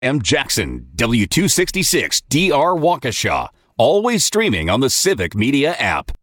M. Jackson, W266 DR Waukesha. Always streaming on the Civic Media app.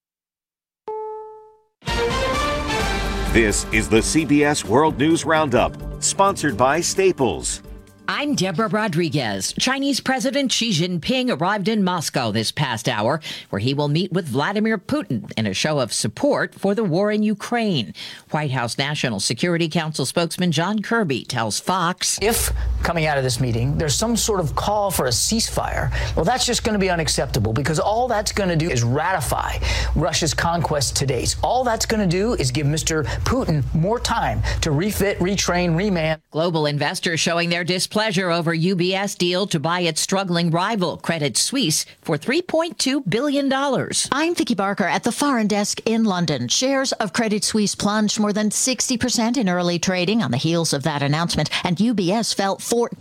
This is the CBS World News Roundup, sponsored by Staples. I'm Deborah Rodriguez. Chinese President Xi Jinping arrived in Moscow this past hour, where he will meet with Vladimir Putin in a show of support for the war in Ukraine. White House National Security Council spokesman John Kirby tells Fox, if coming out of this meeting, there's some sort of call for a ceasefire, well, that's just going to be unacceptable, because all that's going to do is ratify Russia's conquest to date. All that's going to do is give Mr. Putin more time to refit, retrain, remand. Global investors showing their displeasure over UBS deal to buy its struggling rival, Credit Suisse, for $3.2 billion. I'm Vicky Barker at the Foreign Desk in London. Shares of Credit Suisse plunged more than 60% in early trading on the heels of that announcement, and UBS fell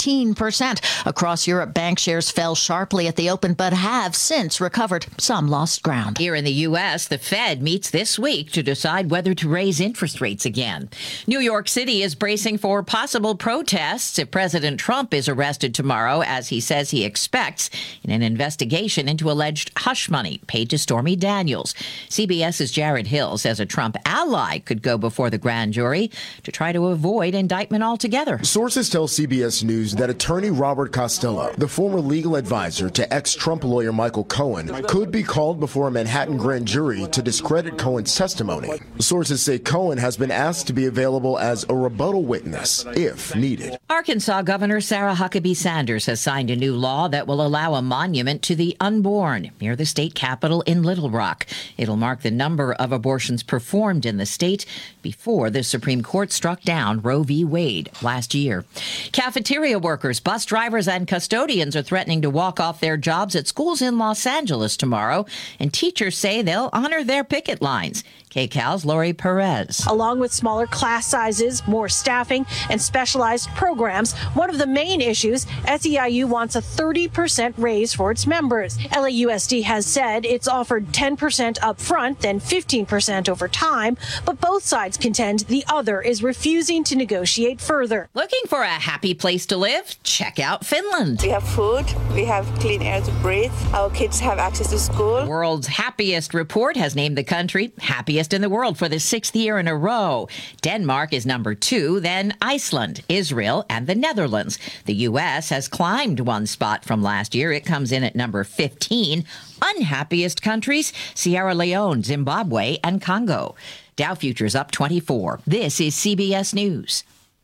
14%. Across Europe, bank shares fell sharply at the open, but have since recovered. Some lost ground. Here in the U.S., the Fed meets this week to decide whether to raise interest rates again. New York City is bracing for possible protests if President Trump is arrested tomorrow, as he says he expects, in an investigation into alleged hush money paid to Stormy Daniels. CBS's Jared Hill says a Trump ally could go before the grand jury to try to avoid indictment altogether. Sources tell CBS News that attorney Robert Costello, the former legal advisor to ex-Trump lawyer Michael Cohen, could be called before a Manhattan grand jury to discredit Cohen's testimony. Sources say Cohen has been asked to be available as a rebuttal witness if needed. Arkansas Governor Sarah Huckabee Sanders has signed a new law that will allow a monument to the unborn near the state capitol in Little Rock. It'll mark the number of abortions performed in the state before the Supreme Court struck down Roe v. Wade last year. Cafeteria workers, bus drivers, and custodians are threatening to walk off their jobs at schools in Los Angeles tomorrow, and teachers say they'll honor their picket lines. KCAL's Lori Perez. Along with smaller class sizes, more staffing, and specialized programs, one of the main issues, SEIU wants a 30% raise for its members. LAUSD has said it's offered 10% up front, then 15% over time, but both sides contend the other is refusing to negotiate further. Looking for a happy place to live? Check out Finland. We have food, we have clean air to breathe, our kids have access to school. The World's Happiest Report has named the country happiest in the world for the 6th year in a row. Denmark is number 2, then Iceland, Israel, and the Netherlands. The U.S. has climbed one spot from last year. It comes in at number 15. Unhappiest countries, Sierra Leone, Zimbabwe, and Congo. Dow futures up 24. This is CBS News.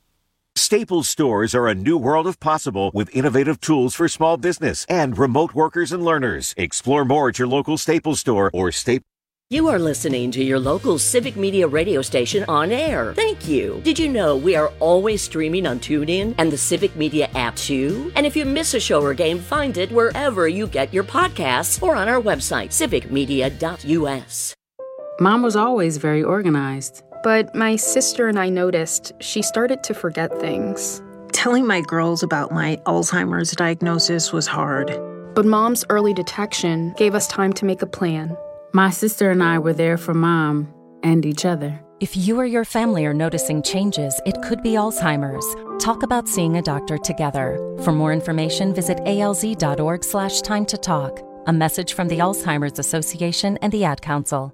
Staples stores are a new world of possible with innovative tools for small business and remote workers and learners. Explore more at your local Staples store or Staples. You are listening to your local Civic Media radio station on air. Thank you. Did you know we are always streaming on TuneIn and the Civic Media app too? And if you miss a show or game, find it wherever you get your podcasts or on our website, civicmedia.us. Mom was always very organized. But my sister and I noticed she started to forget things. Telling my girls about my Alzheimer's diagnosis was hard. But Mom's early detection gave us time to make a plan. My sister and I were there for Mom and each other. If you or your family are noticing changes, it could be Alzheimer's. Talk about seeing a doctor together. For more information, visit alz.org/time to talk. A message from the Alzheimer's Association and the Ad Council.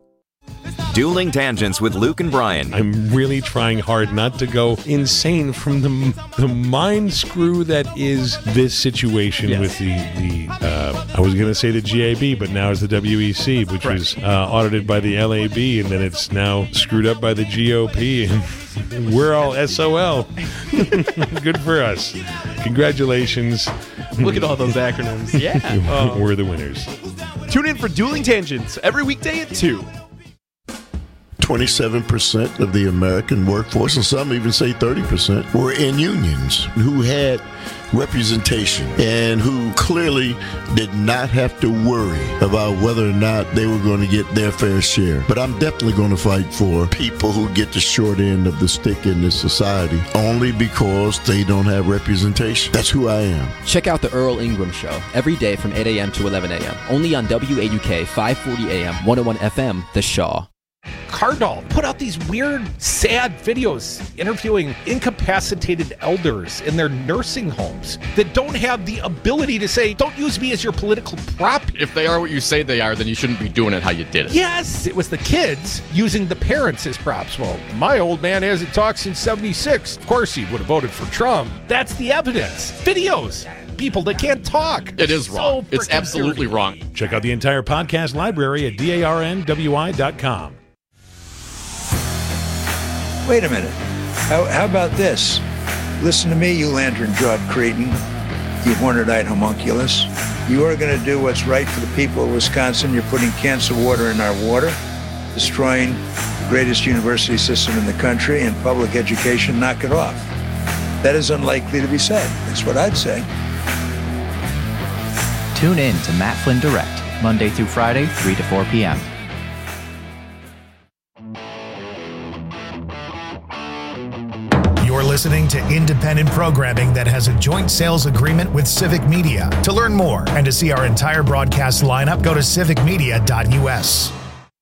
Dueling Tangents with Luke and Brian. I'm really trying hard not to go insane from the mind screw that is this situation with the I was going to say the GAB, but now it's the WEC, which was audited by the LAB, and then it's now screwed up by the GOP, and we're all SOL. Good for us. Congratulations. Look at all those acronyms. Yeah. We're the winners. Tune in for Dueling Tangents every weekday at 2. 27% of the American workforce, and some even say 30%, were in unions who had representation and who clearly did not have to worry about whether or not they were going to get their fair share. But I'm definitely going to fight for people who get the short end of the stick in this society only because they don't have representation. That's who I am. Check out the Earl Ingram Show every day from 8 a.m. to 11 a.m. only on WAUK 540 AM 101 FM, The Shaw. Cardall put out these weird, sad videos interviewing incapacitated elders in their nursing homes that don't have the ability to say, don't use me as your political prop. If they are what you say they are, then you shouldn't be doing it how you did it. Yes, it was the kids using the parents as props. Well, my old man hasn't talked since 76. Of course he would have voted for Trump. That's the evidence. Videos. People that can't talk. It is wrong. It's absolutely wrong. Check out the entire podcast library at darnwi.com. Wait a minute. How about this? Listen to me, you lantern-jawed cretin, you horned-eyed homunculus. You are going to do what's right for the people of Wisconsin. You're putting cancer water in our water, destroying the greatest university system in the country and public education. Knock it off. That is unlikely to be said. That's what I'd say. Tune in to Matt Flynn Direct, Monday through Friday, 3 to 4 p.m. You're listening to independent programming that has a joint sales agreement with Civic Media. To learn more and to see our entire broadcast lineup, go to civicmedia.us.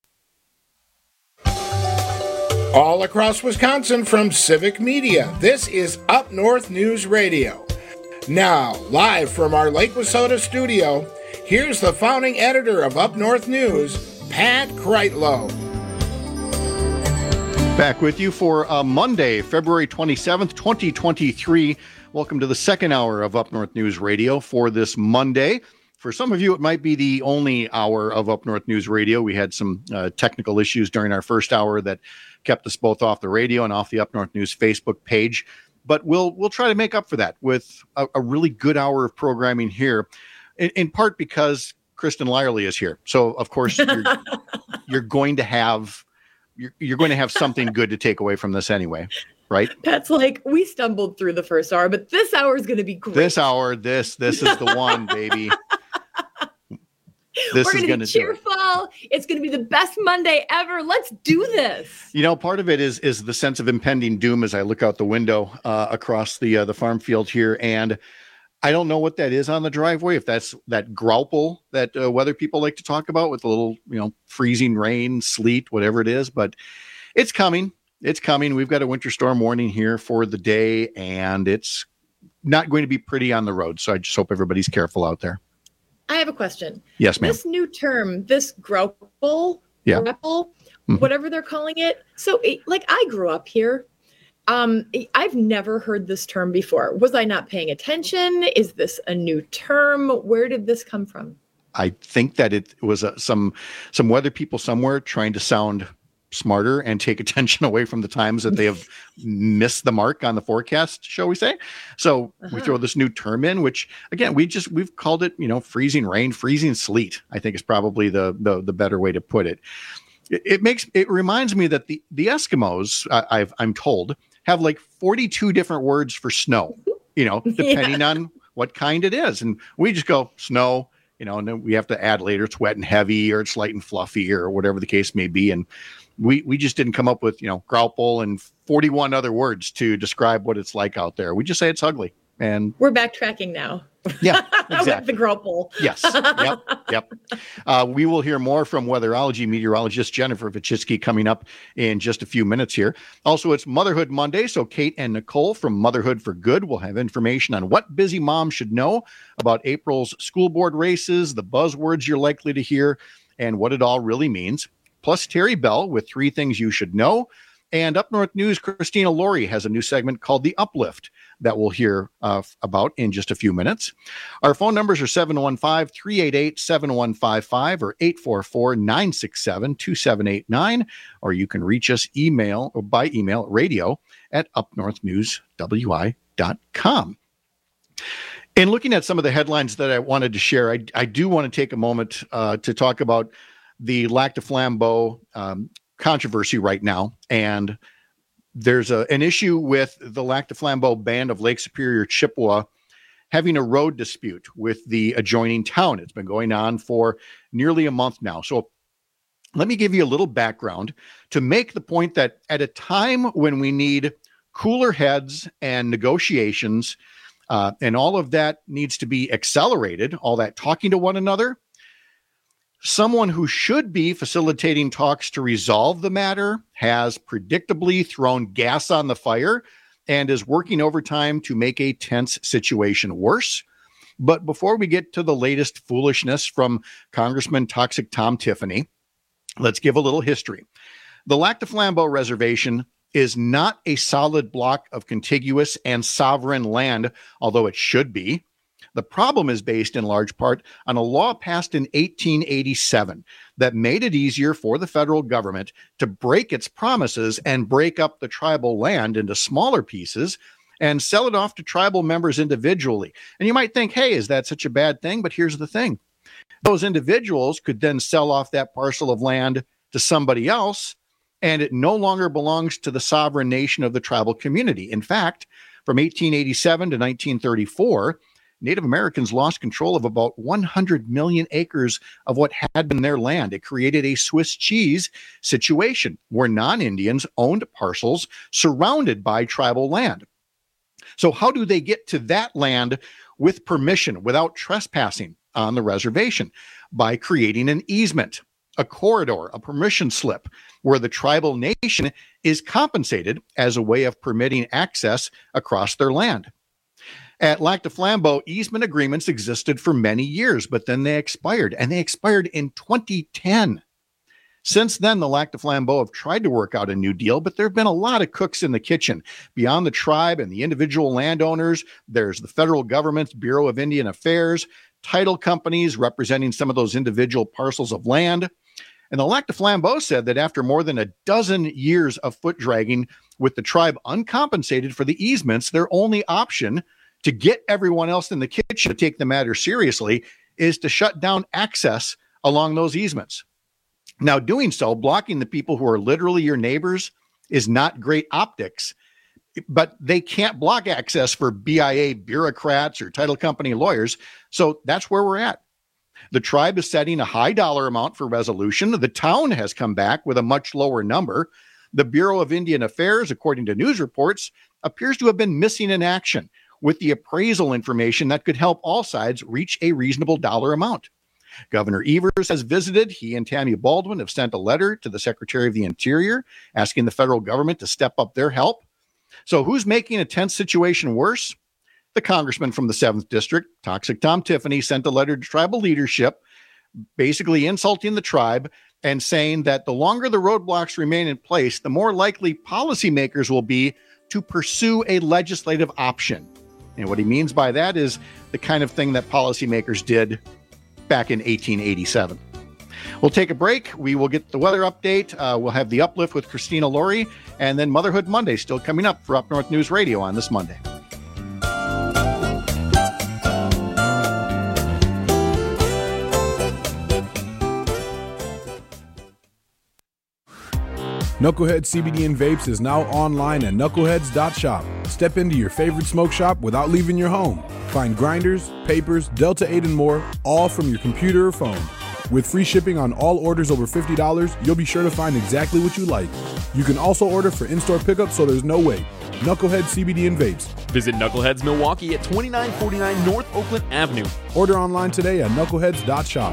All across Wisconsin from Civic Media, this is Up North News Radio. Now, live from our Lake Wissota studio, here's the founding editor of Up North News, Pat Kreitlow. Back with you for Monday, February 27th, 2023. Welcome to the second hour of Up North News Radio for this Monday. For some of you, it might be the only hour of Up North News Radio. We had some technical issues during our first hour that kept us both off the radio and off the Up North News Facebook page. But we'll try to make up for that with a really good hour of programming here, in part because Kristen Lyerly is here. So, of course, you're going to have something good to take away from this anyway, right? Pat's like, we stumbled through the first hour, but this hour is going to be great. This hour, this is the one, baby. We're going to be cheerful. It's going to be the best Monday ever. Let's do this. You know, part of it is the sense of impending doom as I look out the window across the farm field here, and I don't know what that is on the driveway. If that's that grauple that weather people like to talk about with a little, freezing rain, sleet, whatever it is, but it's coming. It's coming. We've got a winter storm warning here for the day, and it's not going to be pretty on the road. So I just hope everybody's careful out there. I have a question. Yes, ma'am. This new term, this grauple, whatever they're calling it. So, I grew up here. I've never heard this term before. Was I not paying attention? Is this a new term? Where did this come from? I think that it was some weather people somewhere trying to sound smarter and take attention away from the times that they have missed the mark on the forecast, shall we say. So we throw this new term in, which again, we've called it, freezing rain, freezing sleet, I think is probably the better way to put it. It reminds me that the Eskimos, I'm told, have like 42 different words for snow, depending on what kind it is. And we just go snow, and then we have to add later, it's wet and heavy, or it's light and fluffy, or whatever the case may be. And we just didn't come up with, grauple and 41 other words to describe what it's like out there. We just say it's ugly. And we're backtracking now. Yeah, exactly. With the grauple. Yes. Yep. We will hear more from weatherology meteorologist Jennifer Vichitsky coming up in just a few minutes here. Also, it's Motherhood Monday, so Kate and Nicole from Motherhood for Good will have information on what busy moms should know about April's school board races, the buzzwords you're likely to hear, and what it all really means. Plus, Terry Bell with 3 things you should know. And Up North News, Christina Laurie has a new segment called The Uplift that we'll hear about in just a few minutes. Our phone numbers are 715-388-7155 or 844-967-2789, or you can reach us by email at radio@upnorthnewswi.com. In looking at some of the headlines that I wanted to share, I do want to take a moment to talk about the Lac du Flambeau controversy right now. And there's an issue with the Lac du Flambeau Band of Lake Superior Chippewa having a road dispute with the adjoining town. It's been going on for nearly a month now. So let me give you a little background to make the point that at a time when we need cooler heads and negotiations, and all of that needs to be accelerated, all that talking to one another, Someone who should be facilitating talks to resolve the matter has predictably thrown gas on the fire and is working overtime to make a tense situation worse. But before we get to the latest foolishness from Congressman Toxic Tom Tiffany, let's give a little history. The Lac du Flambeau Reservation is not a solid block of contiguous and sovereign land, although it should be. The problem is based in large part on a law passed in 1887 that made it easier for the federal government to break its promises and break up the tribal land into smaller pieces and sell it off to tribal members individually. And you might think, hey, is that such a bad thing? But here's the thing. Those individuals could then sell off that parcel of land to somebody else, and it no longer belongs to the sovereign nation of the tribal community. In fact, from 1887 to 1934, Native Americans lost control of about 100 million acres of what had been their land. It created a Swiss cheese situation where non-Indians owned parcels surrounded by tribal land. So how do they get to that land with permission without trespassing on the reservation? By creating an easement, a corridor, a permission slip, where the tribal nation is compensated as a way of permitting access across their land. At Lac du Flambeau, easement agreements existed for many years, but then they expired, and they expired in 2010. Since then, the Lac du Flambeau have tried to work out a new deal, but there have been a lot of cooks in the kitchen. Beyond the tribe and the individual landowners, there's the federal government's Bureau of Indian Affairs, title companies representing some of those individual parcels of land. And the Lac du Flambeau said that after more than a dozen years of foot dragging with the tribe uncompensated for the easements, their only option to get everyone else in the kitchen to take the matter seriously is to shut down access along those easements. Now, doing so, blocking the people who are literally your neighbors, is not great optics, but they can't block access for BIA bureaucrats or title company lawyers. So that's where we're at. The tribe is setting a high dollar amount for resolution. The town has come back with a much lower number. The Bureau of Indian Affairs, according to news reports, appears to have been missing in action with the appraisal information that could help all sides reach a reasonable dollar amount. Governor Evers has visited. He and Tammy Baldwin have sent a letter to the Secretary of the Interior asking the federal government to step up their help. So who's making a tense situation worse? The congressman from the 7th District, Toxic Tom Tiffany, sent a letter to tribal leadership, basically insulting the tribe and saying that the longer the roadblocks remain in place, the more likely policymakers will be to pursue a legislative option. And what he means by that is the kind of thing that policymakers did back in 1887. We'll take a break. We will get the weather update. We'll have the uplift with Christina Laurie, and then Motherhood Monday still coming up for Up North News Radio on this Monday. Knucklehead CBD and Vapes is now online at knuckleheads.shop. Step into your favorite smoke shop without leaving your home. Find grinders, papers, Delta 8 and more, all from your computer or phone. With free shipping on all orders over $50, you'll be sure to find exactly what you like. You can also order for in-store pickup so there's no wait. Knucklehead CBD and Vapes. Visit Knuckleheads Milwaukee at 2949 North Oakland Avenue. Order online today at knuckleheads.shop.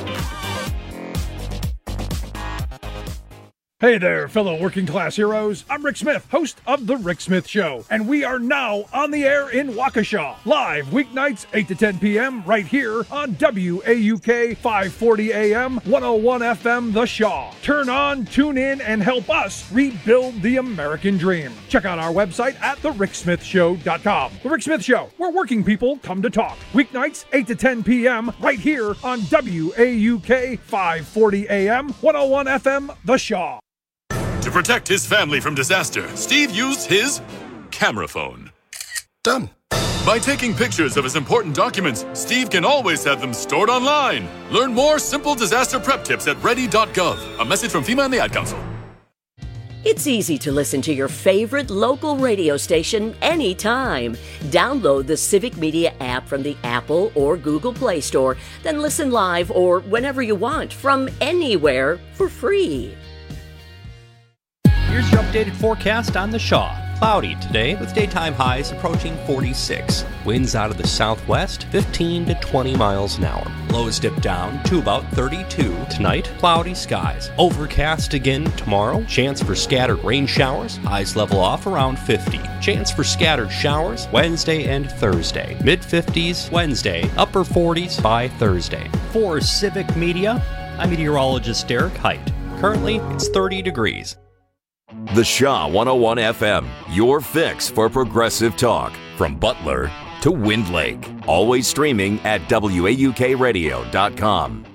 Hey there, fellow working class heroes. I'm Rick Smith, host of The Rick Smith Show, and we are now on the air in Waukesha, live weeknights 8 to 10 p.m. right here on WAUK 540 AM, 101 FM The Shaw. Turn on, tune in, and help us rebuild the American dream. Check out our website at thericksmithshow.com. The Rick Smith Show, where working people come to talk. Weeknights 8 to 10 p.m. right here on WAUK 540 AM, 101 FM The Shaw. To protect his family from disaster, Steve used his camera phone. Done. By taking pictures of his important documents, Steve can always have them stored online. Learn more simple disaster prep tips at ready.gov. A message from FEMA and the Ad Council. It's easy to listen to your favorite local radio station anytime. Download the Civic Media app from the Apple or Google Play Store, then listen live or whenever you want from anywhere for free. Here's your updated forecast on the Shaw. Cloudy today with daytime highs approaching 46. Winds out of the southwest 15 to 20 miles an hour. Lows dip down to about 32. Tonight, cloudy skies. Overcast again tomorrow. Chance for scattered rain showers. Highs level off around 50. Chance for scattered showers Wednesday and Thursday. Mid-50s Wednesday, upper 40s by Thursday. For Civic Media, I'm meteorologist Derek Height. Currently, it's 30 degrees. The Shaw 101 FM, your fix for progressive talk. From Butler to Wind Lake. Always streaming at WAUKradio.com.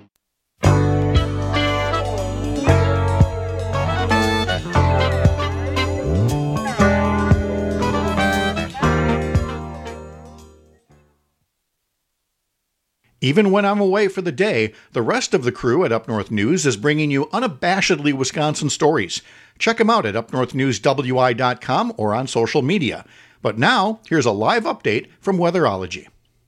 Even when I'm away for the day, the rest of the crew at Up North News is bringing you unabashedly Wisconsin stories. Check them out at upnorthnewswi.com or on social media. But now, here's a live update from Weatherology.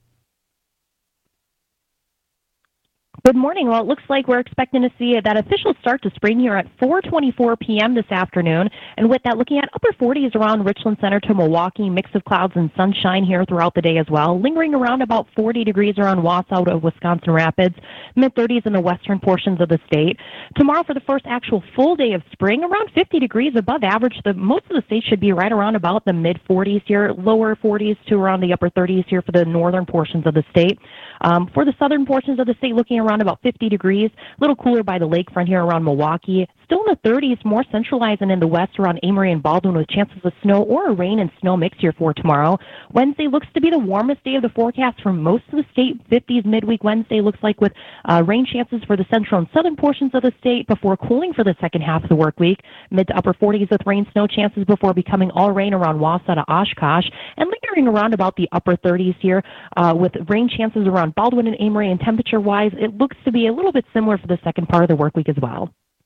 Good morning. Well, it looks like we're expecting to see that official start to spring here at 4:24 p.m. this afternoon. And with that, looking at upper 40s around Richland Center to Milwaukee, mix of clouds and sunshine here throughout the day as well. Lingering around about 40 degrees around Wausau to Wisconsin Rapids, mid-30s in the western portions of the state. Tomorrow for the first actual full day of spring, around 50 degrees above average. Most of the state should be right around about the mid-40s here, lower 40s to around the upper 30s here for the northern portions of the state. For the southern portions of the state, looking around about 50 degrees, a little cooler by the lakefront here around Milwaukee. Still in the 30s, more centralized and in the west around Amory and Baldwin with chances of snow or a rain and snow mix here for tomorrow. Wednesday looks to be the warmest day of the forecast for most of the state. 50s midweek Wednesday looks like with rain chances for the central and southern portions of the state before cooling for the second half of the work week. Mid to upper 40s with rain snow chances before becoming all rain around Wausau to Oshkosh, and lingering around about the upper 30s here with rain chances around Baldwin and Amory, and temperature-wise, it looks to be a little bit similar for the second part of the work week as well.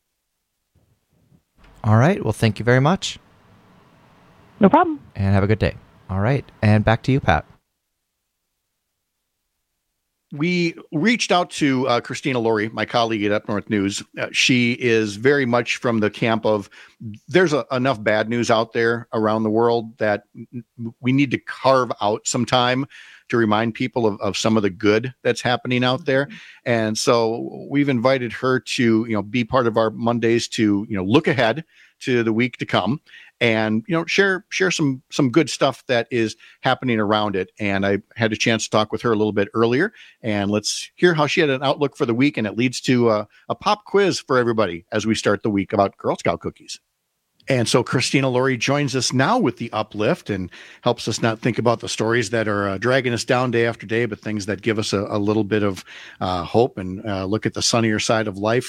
All right. Well, thank you very much. No problem. And have a good day. All right. And back to you, Pat. We reached out to Christina Laurie, my colleague at Up North News. She is very much from the camp of there's enough bad news out there around the world that we need to carve out some time to remind people of some of the good that's happening out there. And so we've invited her to, be part of our Mondays to, look ahead to the week to come and, share some good stuff that is happening around it. And I had a chance to talk with her a little bit earlier, and let's hear how she had an outlook for the week. And it leads to a pop quiz for everybody as we start the week about Girl Scout cookies. And so Christina Laurie joins us now with the uplift and helps us not think about the stories that are dragging us down day after day, but things that give us a little bit of hope and look at the sunnier side of life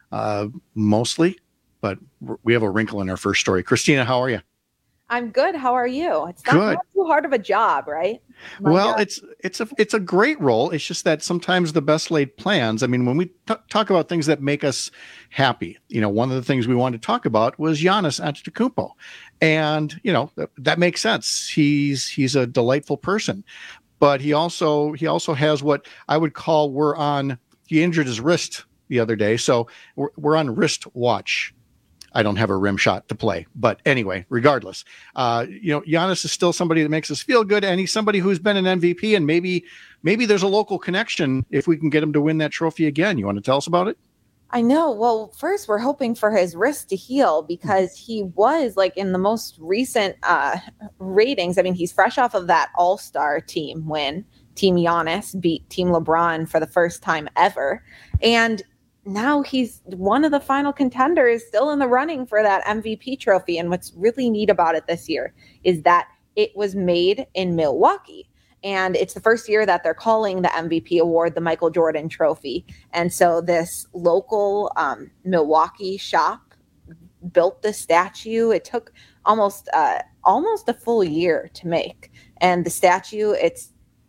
mostly. But we have a wrinkle in our first story. Christina, how are you? I'm good. How are you? It's not too hard of a job, right? Well, it's a great role. It's just that sometimes the best laid plans. I mean, when we talk about things that make us happy, one of the things we wanted to talk about was Giannis Antetokounmpo, and that makes sense. He's a delightful person, but he also has what I would call he injured his wrist the other day, so we're on wrist watch. I don't have a rim shot to play, but anyway, regardless, Giannis is still somebody that makes us feel good, and he's somebody who's been an MVP, and maybe there's a local connection if we can get him to win that trophy again. You want to tell us about it? I know. Well, first we're hoping for his wrist to heal because he was in the most recent ratings. I mean, he's fresh off of that All-Star team win. Team Giannis beat Team LeBron for the first time ever, and now he's one of the final contenders still in the running for that MVP trophy. And what's really neat about it this year is that it was made in Milwaukee. And it's the first year that they're calling the MVP award the Michael Jordan Trophy. And so this local Milwaukee shop built the statue. It took almost a full year to make. And the statue, it's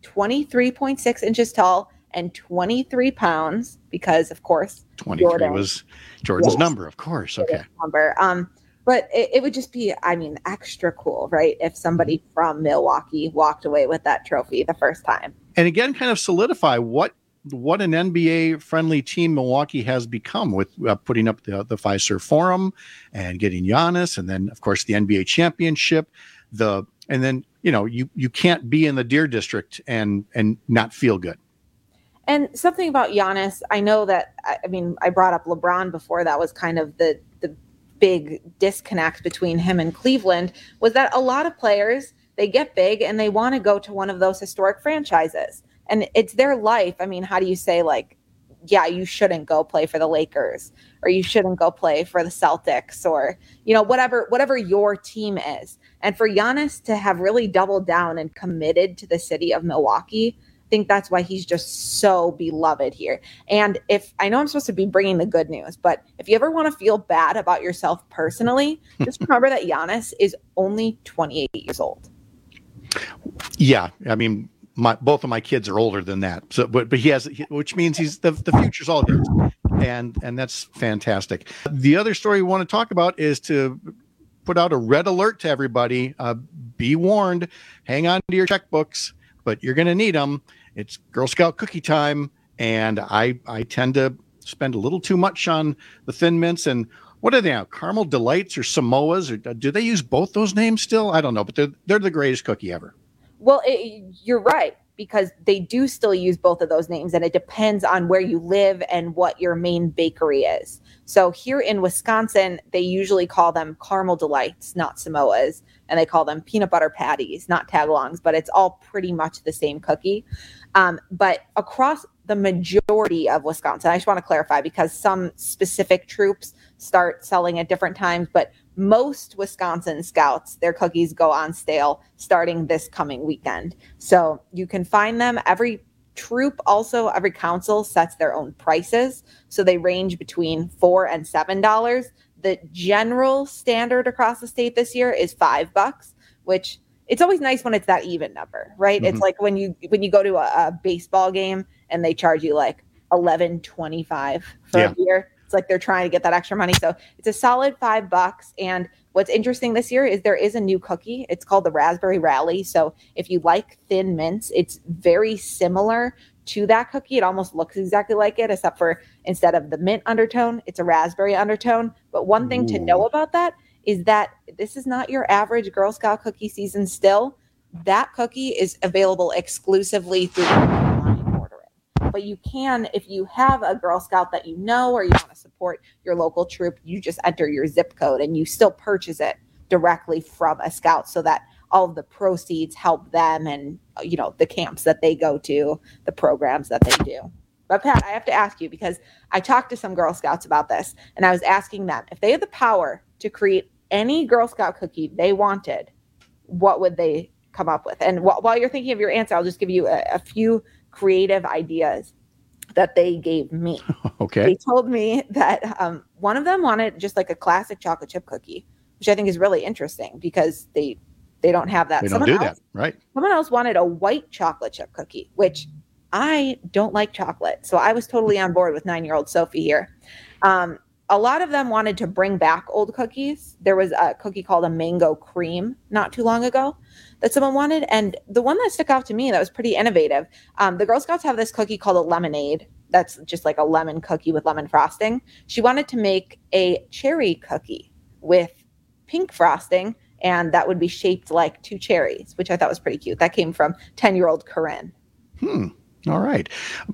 23.6 inches tall and 23 pounds because, of course, 23 was Jordan's number, of course. Okay. Number. But it would just be, extra cool, right? If somebody from Milwaukee walked away with that trophy the first time. And again, kind of solidify what an NBA-friendly team Milwaukee has become with putting up the Fiserv Forum and getting Giannis, and then, of course, the NBA championship. and then, you can't be in the Deer District and not feel good. And something about Giannis, I know that, I brought up LeBron before. That was kind of the big disconnect between him and Cleveland, was that a lot of players, they get big and they want to go to one of those historic franchises. And it's their life. How do you say, you shouldn't go play for the Lakers, or you shouldn't go play for the Celtics, or, whatever your team is. And for Giannis to have really doubled down and committed to the city of Milwaukee, I think that's why he's just so beloved here. And I know I'm supposed to be bringing the good news, but if you ever want to feel bad about yourself personally, just remember that Giannis is only 28 years old. Yeah. Both of my kids are older than that. So, but he has, which means he's the future's all his, and that's fantastic. The other story we want to talk about is to put out a red alert to everybody. Be warned, hang on to your checkbooks, but you're going to need them. It's Girl Scout cookie time, and I tend to spend a little too much on the Thin Mints. And what are they now? Caramel Delights or Samoas? Or do they use both those names still? I don't know, but they're the greatest cookie ever. Well, you're right, because they do still use both of those names, and it depends on where you live and what your main bakery is. So here in Wisconsin, they usually call them Caramel Delights, not Samoas, and they call them peanut butter patties, not tagalongs, but it's all pretty much the same cookie. But across the majority of Wisconsin, I just want to clarify, because some specific troops start selling at different times, but most Wisconsin Scouts, their cookies go on sale starting this coming weekend. So you can find them. Every troop, also every council sets their own prices. So they range between $4 and $7. The general standard across the state this year is $5, which it's always nice when it's that even number, right? Mm-hmm. It's like when you go to a baseball game and they charge you like $11.25 for a beer. It's like they're trying to get that extra money. So it's a solid $5. And what's interesting this year is there is a new cookie. It's called the Raspberry Rally. So if you like Thin Mints, it's very similar to that cookie. It almost looks exactly like it, except for instead of the mint undertone, it's a raspberry undertone. But one thing to know about that is that this is not your average Girl Scout cookie season still. That cookie is available exclusively through online ordering. But you can, if you have a Girl Scout that you know, or you want to support your local troop, you just enter your zip code and you still purchase it directly from a Scout, so that all of the proceeds help them and, the camps that they go to, the programs that they do. But Pat, I have to ask you, because I talked to some Girl Scouts about this, and I was asking them if they had the power to create any Girl Scout cookie they wanted, what would they come up with? And while you're thinking of your answer, I'll just give you a few creative ideas that they gave me. Okay. They told me that one of them wanted just like a classic chocolate chip cookie, which I think is really interesting because they don't have that. They don't do that, right? Someone else wanted a white chocolate chip cookie, which I don't like chocolate. So I was totally on board with 9-year-old Sophie here. A lot of them wanted to bring back old cookies. There was a cookie called a mango cream not too long ago that someone wanted. And the one that stuck out to me that was pretty innovative, the Girl Scouts have this cookie called a lemonade. That's just like a lemon cookie with lemon frosting. She wanted to make a cherry cookie with pink frosting, and that would be shaped like 2 cherries, which I thought was pretty cute. That came from 10-year-old Corinne. All right.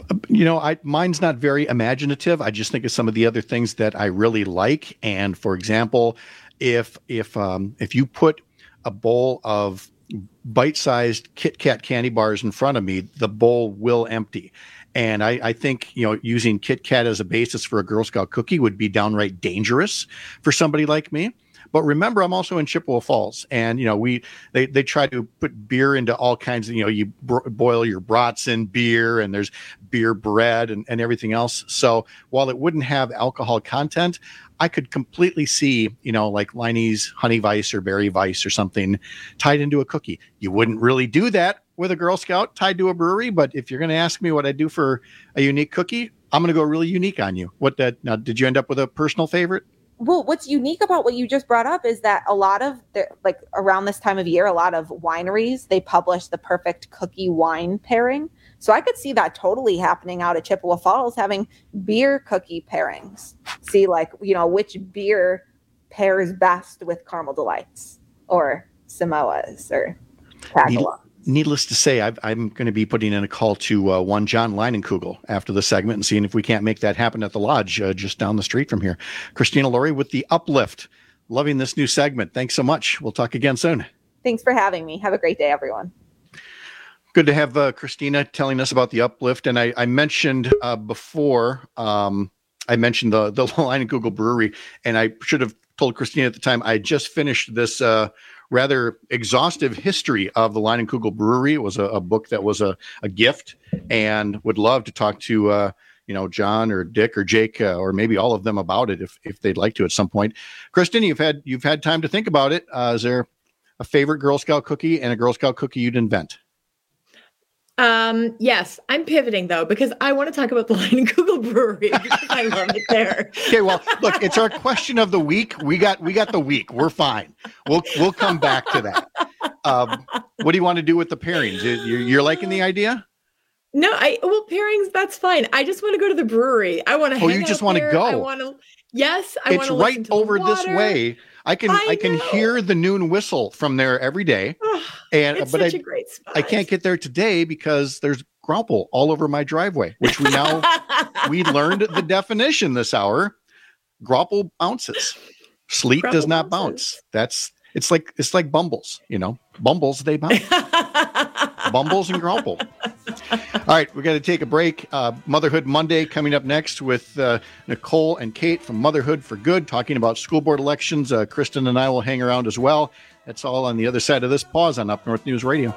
Mine's not very imaginative. I just think of some of the other things that I really like. And for example, if you put a bowl of bite-sized Kit Kat candy bars in front of me, the bowl will empty. And I think, using Kit Kat as a basis for a Girl Scout cookie would be downright dangerous for somebody like me. But remember, I'm also in Chippewa Falls, and they try to put beer into all kinds of, you boil your brats in beer, and there's beer bread and everything else. So while it wouldn't have alcohol content, I could completely see, like Liney's Honey Vice or Berry Vice or something tied into a cookie. You wouldn't really do that with a Girl Scout tied to a brewery, but if you're going to ask me what I do for a unique cookie, I'm going to go really unique on you. Now, did you end up with a personal favorite? Well, what's unique about what you just brought up is that a lot of around this time of year, a lot of wineries, they publish the perfect cookie wine pairing. So I could see that totally happening out at Chippewa Falls, having beer cookie pairings. See, which beer pairs best with Caramel Delights or Samoas or tagalongs. Needless to say, I'm going to be putting in a call to one John Leinenkugel after the segment and seeing if we can't make that happen at the lodge just down the street from here. Christina Laurie with The Uplift. Loving this new segment. Thanks so much. We'll talk again soon. Thanks for having me. Have a great day, everyone. Good to have Christina telling us about The Uplift. And I mentioned before, I mentioned the Leinenkugel Brewery, and I should have told Christina at the time, I just finished this rather exhaustive history of the Leinenkugel Brewery. It was a book that was a gift, and would love to talk to John or Dick or Jake or maybe all of them about it if they'd like to at some point. Kristen, you've had time to think about it. Is there a favorite Girl Scout cookie and a Girl Scout cookie you'd invent? Yes, I'm pivoting though, because I want to talk about the Leinenkugel Brewery because I love it there. Okay, well, look, it's our question of the week. We got the week. We're fine. We'll come back to that. What do you want to do with the pairings? You're liking the idea? No, pairings, that's fine. I just want to go to the brewery. I want to. Oh, you just want to go? I want to. Yes, I want to. It's right over this way. I can hear the noon whistle from there every day. It's such a great spot. I can't get there today because there's Grauple all over my driveway, which we learned the definition this hour. Grauple bounces. Sleet does not bounce. It's like Bumbles, Bumbles, they bounce. Bumbles and Grauple. All right, we're going to take a break. Motherhood Monday coming up next with Nicole and Kate from Motherhood for Good, talking about school board elections. Kristen and I will hang around as well. That's all on the other side of this pause on Up North News Radio.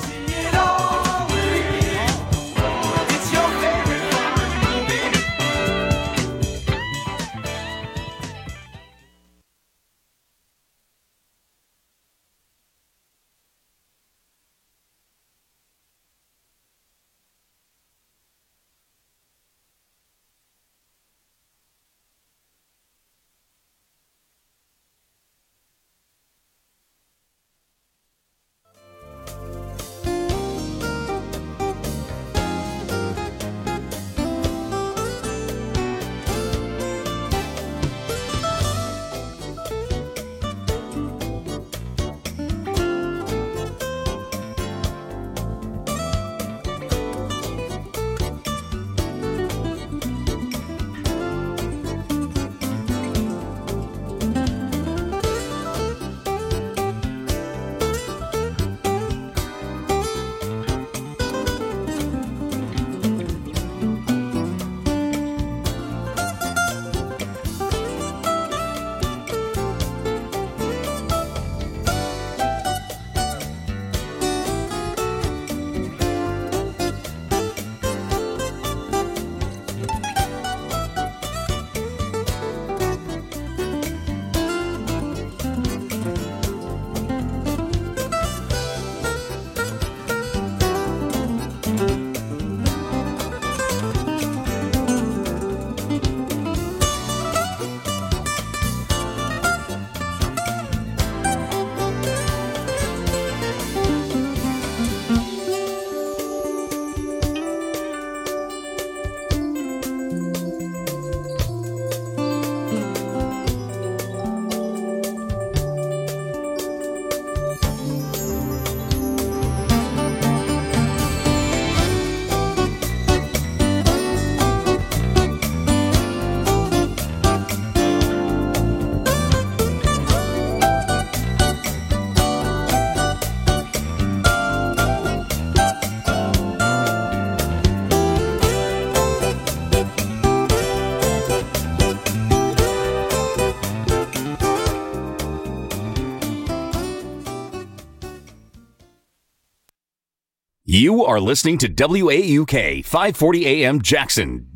You are listening to WAUK 540 AM Jackson,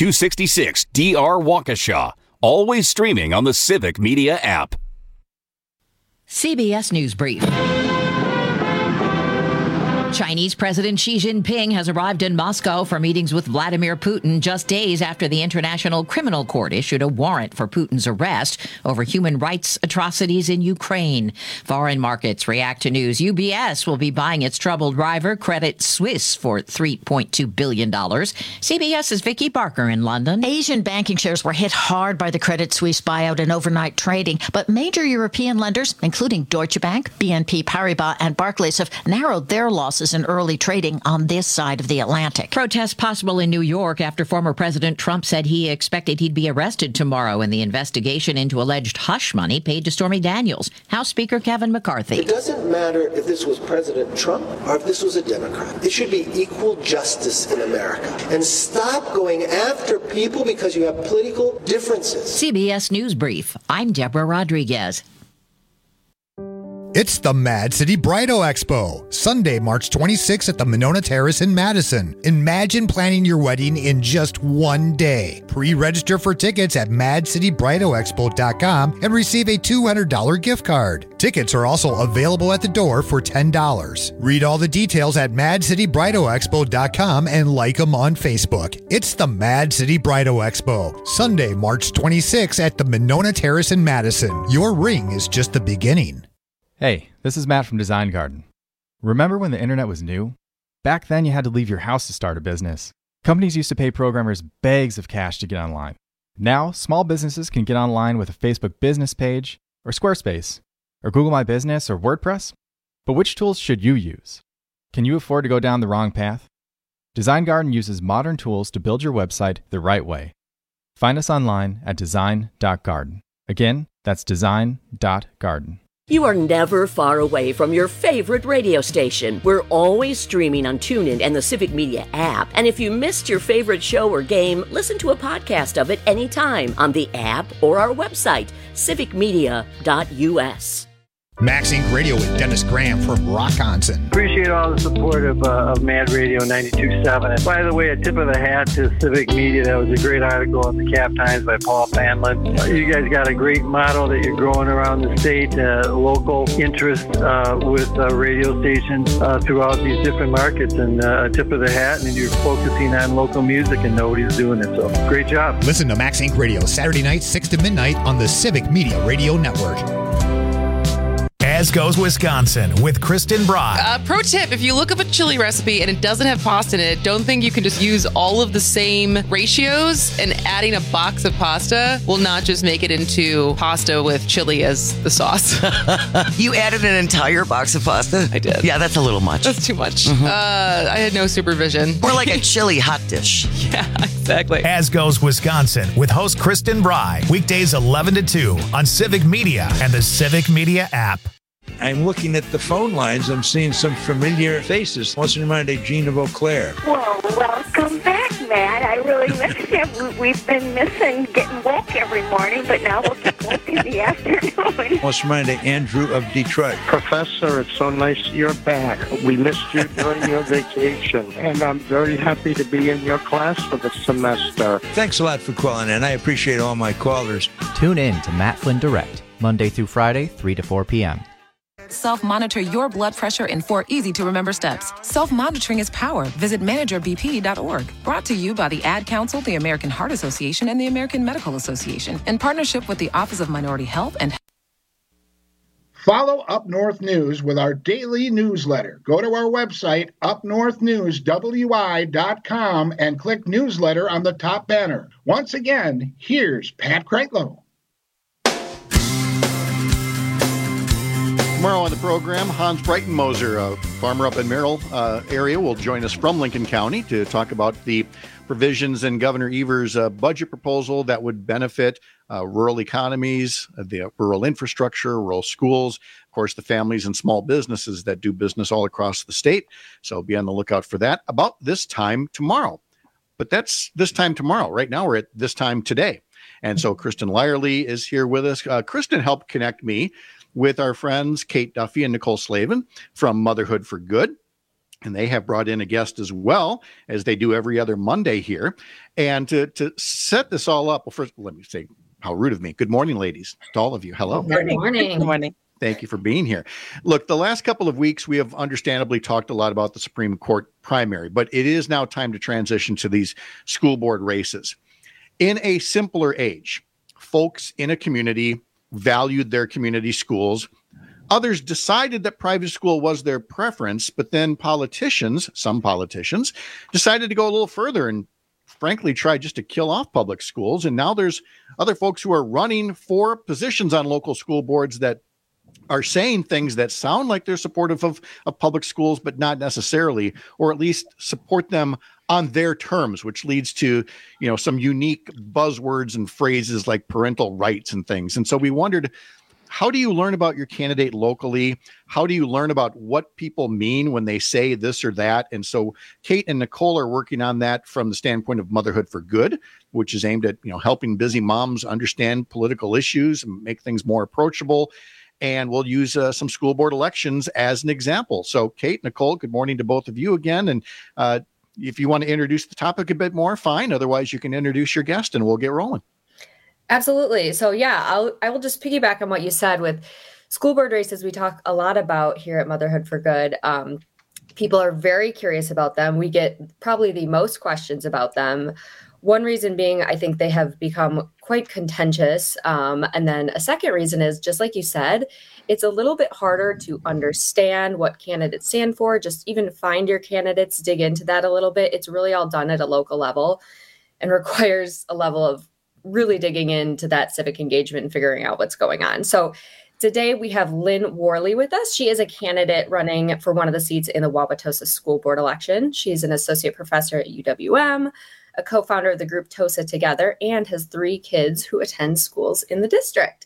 W266 DR Waukesha, always streaming on the Civic Media app. CBS News Brief. Chinese President Xi Jinping has arrived in Moscow for meetings with Vladimir Putin just days after the International Criminal Court issued a warrant for Putin's arrest over human rights atrocities in Ukraine. Foreign markets react to news. UBS will be buying its troubled rival Credit Suisse for $3.2 billion. CBS's Vicky Barker in London. Asian banking shares were hit hard by the Credit Suisse buyout and overnight trading, but major European lenders, including Deutsche Bank, BNP Paribas, and Barclays, have narrowed their losses in early trading on this side of the Atlantic. Protests possible in New York after former President Trump said he expected he'd be arrested tomorrow in the investigation into alleged hush money paid to Stormy Daniels. House Speaker Kevin McCarthy. It doesn't matter if this was President Trump or if this was a Democrat. It should be equal justice in America. And stop going after people because you have political differences. CBS News Brief. I'm Deborah Rodriguez. It's the Mad City Bridal Expo, Sunday, March 26th at the Monona Terrace in Madison. Imagine planning your wedding in just one day. Pre-register for tickets at madcitybridalexpo.com and receive a $200 gift card. Tickets are also available at the door for $10. Read all the details at madcitybridalexpo.com and like them on Facebook. It's the Mad City Bridal Expo, Sunday, March 26th at the Monona Terrace in Madison. Your ring is just the beginning. Hey, this is Matt from Design Garden. Remember when the internet was new? Back then you had to leave your house to start a business. Companies used to pay programmers bags of cash to get online. Now, small businesses can get online with a Facebook business page, or Squarespace, or Google My Business, or WordPress. But which tools should you use? Can you afford to go down the wrong path? Design Garden uses modern tools to build your website the right way. Find us online at design.garden. Again, that's design.garden. You are never far away from your favorite radio station. We're always streaming on TuneIn and the Civic Media app. And if you missed your favorite show or game, listen to a podcast of it anytime on the app or our website, civicmedia.us. Max Inc. Radio with Dennis Graham from Rockonson. Appreciate all the support of Mad Radio 92.7. And by the way, a tip of the hat to Civic Media. That was a great article in the Cap Times by Paul Fanlin. You guys got a great model that you're growing around the state, local interest with radio stations throughout these different markets. And a tip of the hat, and you're focusing on local music and nobody's doing it. So great job. Listen to Max Inc. Radio Saturday nights 6 to midnight on the Civic Media Radio Network. As Goes Wisconsin with Kristen Bry. Pro tip, if you look up a chili recipe and it doesn't have pasta in it, don't think you can just use all of the same ratios, and adding a box of pasta will not just make it into pasta with chili as the sauce. You added an entire box of pasta? I did. Yeah, that's a little much. That's too much. I had no supervision. Or like a chili hot dish. Yeah, exactly. As Goes Wisconsin with host Kristen Bry. Weekdays 11 to 2 on Civic Media and the Civic Media app. I'm looking at the phone lines. I'm seeing some familiar faces. What's in mind, Gina Beauclair? Well, welcome back, Matt. I really missed you. We've been missing getting woke every morning, but now we'll get woke in the afternoon. What's in mind, Andrew of Detroit? Professor, it's so nice you're back. We missed you during your vacation, and I'm very happy to be in your class for the semester. Thanks a lot for calling in. I appreciate all my callers. Tune in to Matt Flynn Direct, Monday through Friday, 3 to 4 p.m. Self-monitor your blood pressure in 4 easy-to-remember steps. Self-monitoring is power. Visit managerbp.org. Brought to you by the Ad Council, the American Heart Association, and the American Medical Association, in partnership with the Office of Minority Health and... Follow Up North News with our daily newsletter. Go to our website, upnorthnewswi.com, and click newsletter on the top banner. Once again, here's Pat Kreitlow. Tomorrow on the program, Hans Breitenmoser, a farmer up in Merrill area, will join us from Lincoln County to talk about the provisions in Governor Evers' budget proposal that would benefit rural economies, the rural infrastructure, rural schools, of course, the families and small businesses that do business all across the state. So be on the lookout for that about this time tomorrow. But that's this time tomorrow. Right now, we're at this time today. And so Kristen Lyerly is here with us. Kristen helped connect me with our friends Kate Duffy and Nicole Slavin from Motherhood for Good. And they have brought in a guest as well, as they do every other Monday here. And to set this all up, well, first, let me say how rude of me. Good morning, ladies, to all of you. Hello. Good morning. Good morning. Thank you for being here. Look, the last couple of weeks, we have understandably talked a lot about the Supreme Court primary, but it is now time to transition to these school board races. In a simpler age, folks in a community valued their community schools. Others decided that private school was their preference, but then some politicians, decided to go a little further and frankly tried just to kill off public schools. And now there's other folks who are running for positions on local school boards that are saying things that sound like they're supportive of public schools, but not necessarily, or at least support them on their terms, which leads to, some unique buzzwords and phrases like parental rights and things. And so we wondered, how do you learn about your candidate locally? How do you learn about what people mean when they say this or that? And so Kate and Nicole are working on that from the standpoint of Motherhood for Good, which is aimed at, helping busy moms understand political issues and make things more approachable. And we'll use some school board elections as an example. So Kate, Nicole, good morning to both of you again. And if you want to introduce the topic a bit more, fine. Otherwise, you can introduce your guest and we'll get rolling. Absolutely. So I will just piggyback on what you said with school board races. We talk a lot about here at Motherhood for Good. People are very curious about them. We get probably the most questions about them. One reason being, I think they have become quite contentious. And then a second reason is, just like you said, it's a little bit harder to understand what candidates stand for. Just even find your candidates, dig into that a little bit. It's really all done at a local level and requires a level of really digging into that civic engagement and figuring out what's going on. So today we have Lynn Worley with us. She is a candidate running for one of the seats in the Wauwatosa School Board election. She's an associate professor at UWM, a co-founder of the group TOSA Together, and has 3 kids who attend schools in the district.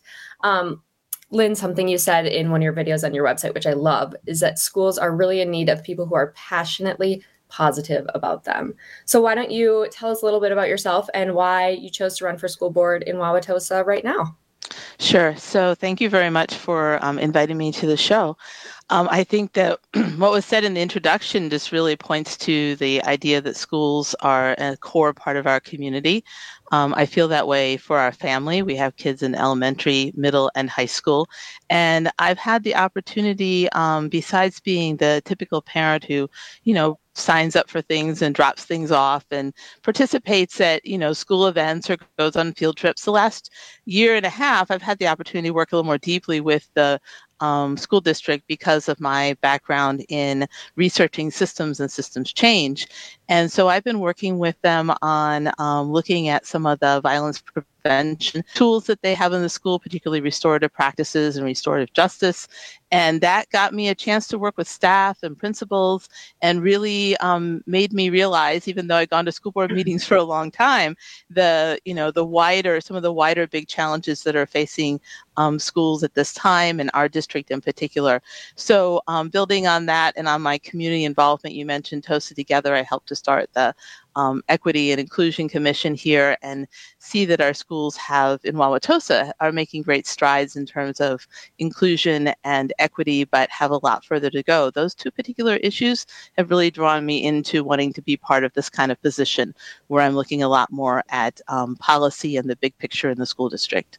Lynn, something you said in one of your videos on your website, which I love, is that schools are really in need of people who are passionately positive about them. So why don't you tell us a little bit about yourself and why you chose to run for school board in Wauwatosa right now? Sure. So thank you very much for inviting me to the show. I think that what was said in the introduction just really points to the idea that schools are a core part of our community. I feel that way for our family. We have kids in elementary, middle, and high school. And I've had the opportunity, besides being the typical parent who, signs up for things and drops things off and participates at, school events or goes on field trips. The last year and a half, I've had the opportunity to work a little more deeply with the school district because of my background in researching systems and systems change. And so I've been working with them on looking at some of the violence prevention tools that they have in the school, particularly restorative practices and restorative justice. And that got me a chance to work with staff and principals and really made me realize, even though I'd gone to school board meetings for a long time, some of the wider big challenges that are facing schools at this time and our district in particular. So building on that and on my community involvement, you mentioned TOSA Together. I helped to start the Equity and Inclusion Commission here and see that our schools in Wauwatosa are making great strides in terms of inclusion and equity, but have a lot further to go. Those 2 particular issues have really drawn me into wanting to be part of this kind of position where I'm looking a lot more at policy and the big picture in the school district.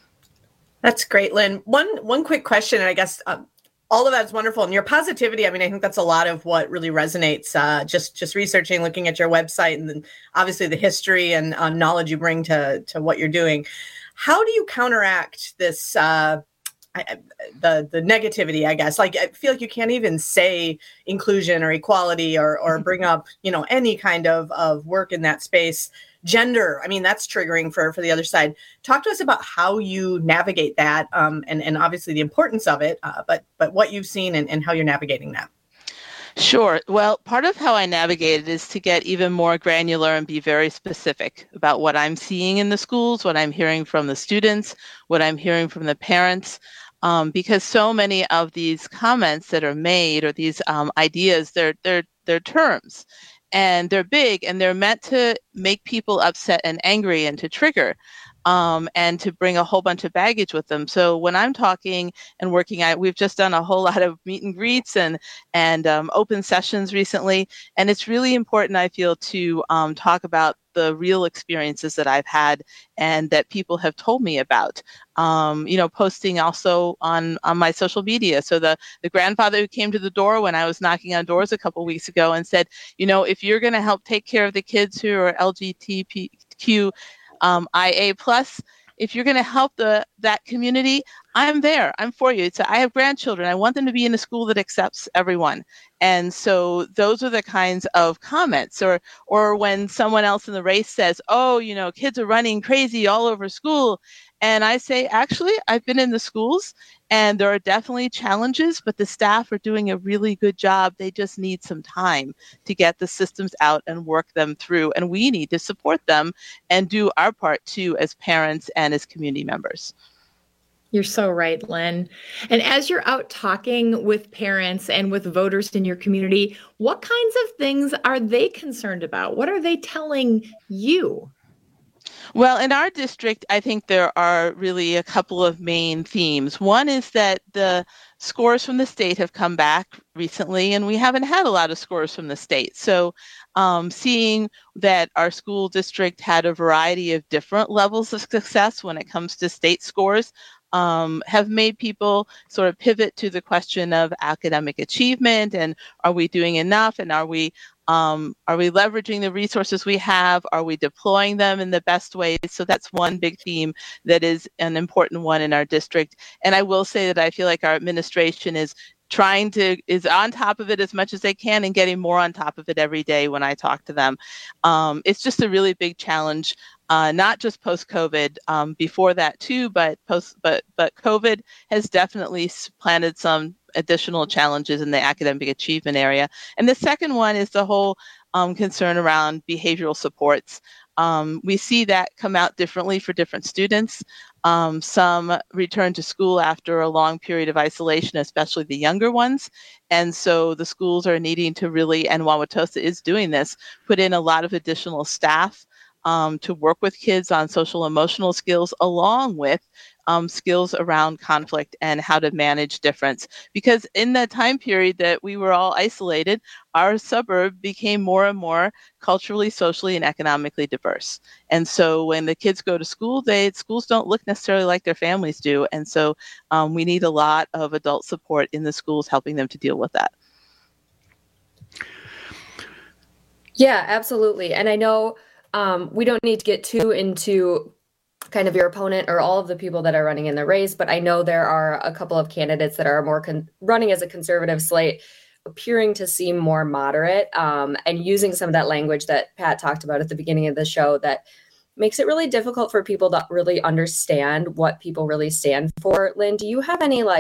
That's great, Lynn. One quick question, and I guess all of that's wonderful. And your positivity, I think that's a lot of what really resonates, just researching, looking at your website, and then obviously the history and knowledge you bring to what you're doing. How do you counteract this, the negativity, I guess? Like, I feel like you can't even say inclusion or equality or bring up, any kind of work in that space. Gender, that's triggering for the other side. Talk to us about how you navigate that, and obviously the importance of it, but what you've seen and how you're navigating that. Sure. Well, part of how I navigate it is to get even more granular and be very specific about what I'm seeing in the schools, what I'm hearing from the students, what I'm hearing from the parents, because so many of these comments that are made or these ideas, they're terms. And they're big and they're meant to make people upset and angry and to trigger. and to bring a whole bunch of baggage with them. So when I'm talking and working, we've just done a whole lot of meet and greets and open sessions recently, and it's really important, I feel, to talk about the real experiences that I've had and that people have told me about. Posting also on my social media. So the grandfather who came to the door when I was knocking on doors a couple weeks ago and said, if you're going to help take care of the kids who are LGBTQ IA plus, if you're going to help that community, I'm there. I'm for you. So I have grandchildren. I want them to be in a school that accepts everyone. And so those are the kinds of comments. Or when someone else in the race says, oh, kids are running crazy all over school. And I say, actually, I've been in the schools and there are definitely challenges, but the staff are doing a really good job. They just need some time to get the systems out and work them through. And we need to support them and do our part too as parents and as community members. You're so right, Lynn. And as you're out talking with parents and with voters in your community, what kinds of things are they concerned about? What are they telling you? Well, in our district, I think there are really a couple of main themes. One is that the scores from the state have come back recently, and we haven't had a lot of scores from the state. So seeing that our school district had a variety of different levels of success when it comes to state scores have made people sort of pivot to the question of academic achievement and are we doing enough, and are we leveraging the resources we have? Are we deploying them in the best ways? So that's one big theme that is an important one in our district. And I will say that I feel like our administration is on top of it as much as they can and getting more on top of it every day when I talk to them. It's just a really big challenge, not just post-COVID, before that too, but COVID has definitely planted some additional challenges in the academic achievement area. And the second one is the whole concern around behavioral supports. We see that come out differently for different students. Some return to school after a long period of isolation, especially the younger ones. And so the schools are needing to really, and Wauwatosa is doing this, put in a lot of additional staff to work with kids on social emotional skills, along with skills around conflict and how to manage difference. Because in the time period that we were all isolated, our suburb became more and more culturally, socially, and economically diverse. And so when the kids go to school, schools don't look necessarily like their families do. And so we need a lot of adult support in the schools helping them to deal with that. Yeah, absolutely. And I know we don't need to get too into kind of your opponent or all of the people that are running in the race, but I know there are a couple of candidates that are more running as a conservative slate, appearing to seem more moderate, and using some of that language that Pat talked about at the beginning of the show that makes it really difficult for people to really understand what people really stand for. Lynn, do you have any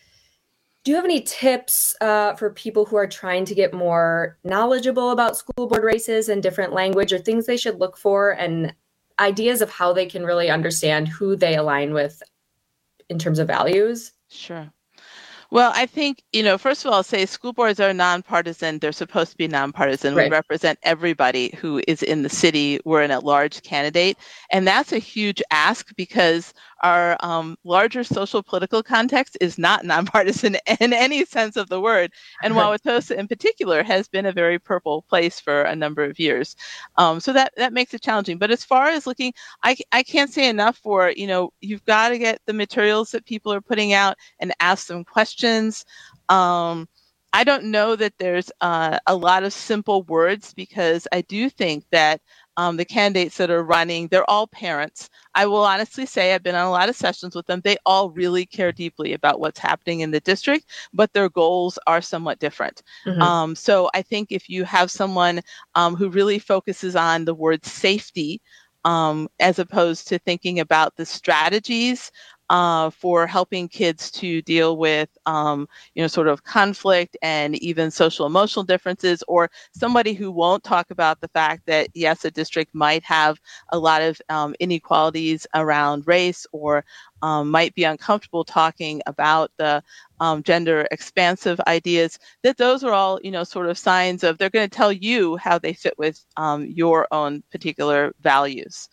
tips for people who are trying to get more knowledgeable about school board races and different language, or things they should look for, and ideas of how they can really understand who they align with in terms of values? Sure. Well, I think, first of all, I'll say school boards are nonpartisan. They're supposed to be nonpartisan. Right. We represent everybody who is in the city. We're an at-large candidate. And that's a huge ask because our larger social political context is not nonpartisan in any sense of the word. And Wauwatosa in particular has been a very purple place for a number of years. So that makes it challenging. But as far as looking, I can't say enough for, you've got to get the materials that people are putting out and ask them questions. I don't know that there's a lot of simple words, because I do think that the candidates that are running, they're all parents. I will honestly say I've been on a lot of sessions with them. They all really care deeply about what's happening in the district, but their goals are somewhat different. Mm-hmm. So I think if you have someone who really focuses on the word safety, as opposed to thinking about the strategies for helping kids to deal with, sort of conflict and even social emotional differences, or somebody who won't talk about the fact that, yes, a district might have a lot of inequalities around race, or might be uncomfortable talking about the gender expansive ideas, that those are all, sort of signs of they're going to tell you how they fit with your own particular values.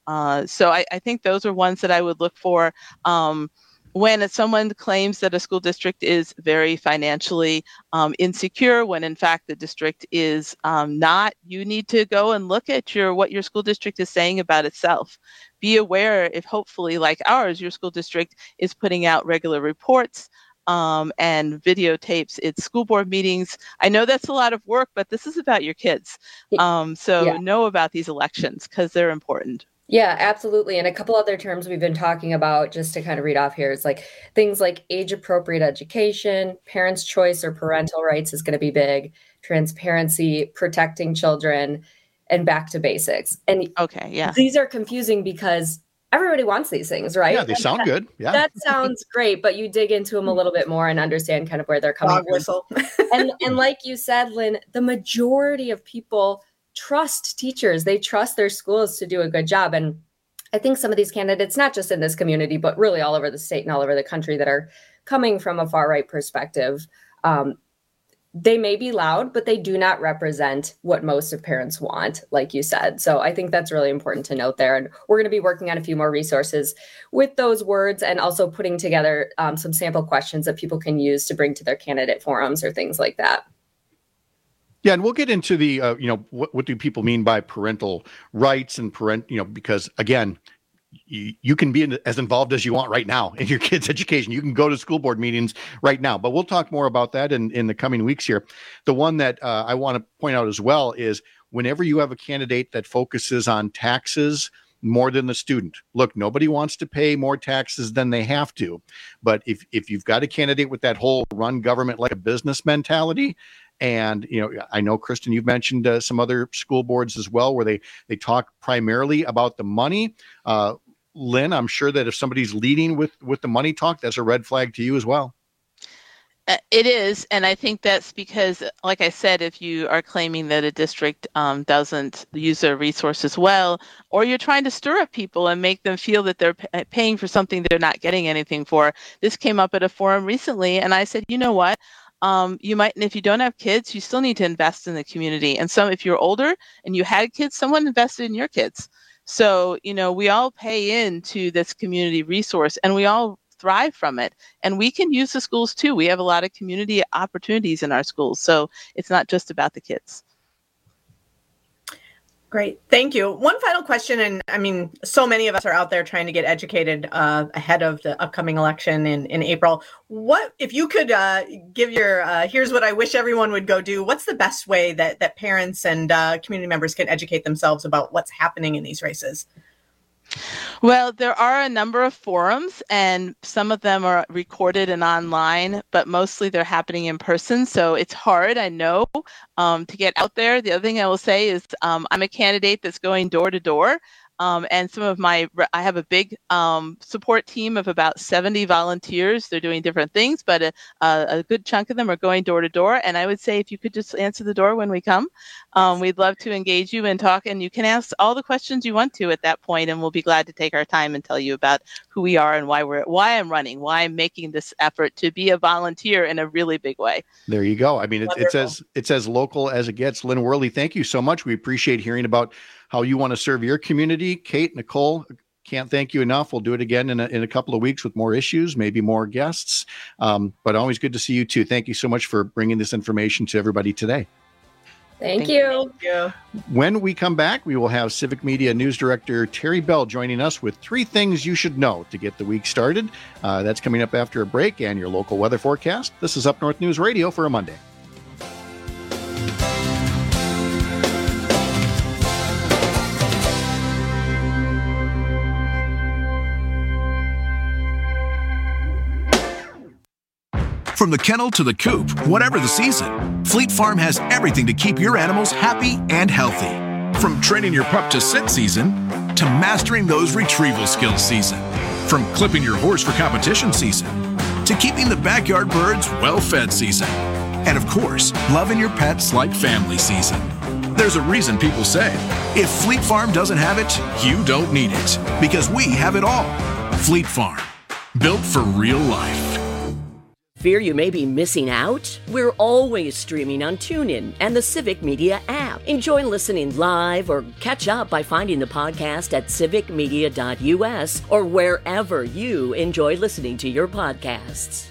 So I think those are ones that I would look for. When someone claims that a school district is very financially insecure, when in fact the district is not, you need to go and look at what your school district is saying about itself. Be aware if hopefully, like ours, your school district is putting out regular reports and videotapes its school board meetings. I know that's a lot of work, but this is about your kids. Know about these elections because they're important. Yeah, absolutely. And a couple other terms we've been talking about, just to kind of read off here, is like things like age-appropriate education, parents' choice or parental rights is going to be big, transparency, protecting children, and back to basics. And these are confusing because everybody wants these things, right? Yeah, they sound good. Yeah, that sounds great, but you dig into them a little bit more and understand kind of where they're coming from. And like you said, Lynn, the majority of people trust teachers. They trust their schools to do a good job. And I think some of these candidates, not just in this community, but really all over the state and all over the country, that are coming from a far right perspective, they may be loud, but they do not represent what most of parents want, like you said. So I think that's really important to note there. And we're going to be working on a few more resources with those words, and also putting together some sample questions that people can use to bring to their candidate forums or things like that. Yeah, and we'll get into the, what do people mean by parental rights and because again, you can be as involved as you want right now in your kids' education. You can go to school board meetings right now, but we'll talk more about that in the coming weeks here. The one that I want to point out as well is whenever you have a candidate that focuses on taxes more than the student. Look, nobody wants to pay more taxes than they have to. But if you've got a candidate with that whole run government like a business mentality, and, I know, Kristen, you've mentioned some other school boards as well, where they talk primarily about the money. Lynn, I'm sure that if somebody's leading with the money talk, that's a red flag to you as well. It is. And I think that's because, like I said, if you are claiming that a district doesn't use their resources well, or you're trying to stir up people and make them feel that they're paying for something they're not getting anything for. This came up at a forum recently, and I said, you know what? You might, and if you don't have kids, you still need to invest in the community. And if you're older and you had kids, someone invested in your kids. So, we all pay into this community resource and we all thrive from it. And we can use the schools too. We have a lot of community opportunities in our schools. So it's not just about the kids. Great. Thank you. One final question. And I mean, so many of us are out there trying to get educated ahead of the upcoming election in April. What, if you could give your, here's what I wish everyone would go do. What's the best way that parents and community members can educate themselves about what's happening in these races? Well, there are a number of forums, and some of them are recorded and online, but mostly they're happening in person. So it's hard, I know, to get out there. The other thing I will say is I'm a candidate that's going door to door. And I have a big support team of about 70 volunteers. They're doing different things, but a good chunk of them are going door to door. And I would say if you could just answer the door when we come, we'd love to engage you and talk. And you can ask all the questions you want to at that point, and we'll be glad to take our time and tell you about who we are and why I'm running, why I'm making this effort to be a volunteer in a really big way. There you go. I mean, it's as local as it gets. Lynn Worley, thank you so much. We appreciate hearing about how you want to serve your community. Kate, Nicole, can't thank you enough. We'll do it again in a couple of weeks with more issues, maybe more guests. But always good to see you too. Thank you so much for bringing this information to everybody today. Thank you. When we come back, we will have Civic Media News Director Terry Bell joining us with 3 things you should know to get the week started. That's coming up after a break and your local weather forecast. This is Up North News Radio for a Monday. From the kennel to the coop, whatever the season, Fleet Farm has everything to keep your animals happy and healthy. From training your pup to sit season, to mastering those retrieval skills season. From clipping your horse for competition season, to keeping the backyard birds well-fed season. And of course, loving your pets like family season. There's a reason people say, if Fleet Farm doesn't have it, you don't need it. Because we have it all. Fleet Farm, built for real life. Fear you may be missing out? We're always streaming on TuneIn and the Civic Media app. Enjoy listening live or catch up by finding the podcast at civicmedia.us or wherever you enjoy listening to your podcasts.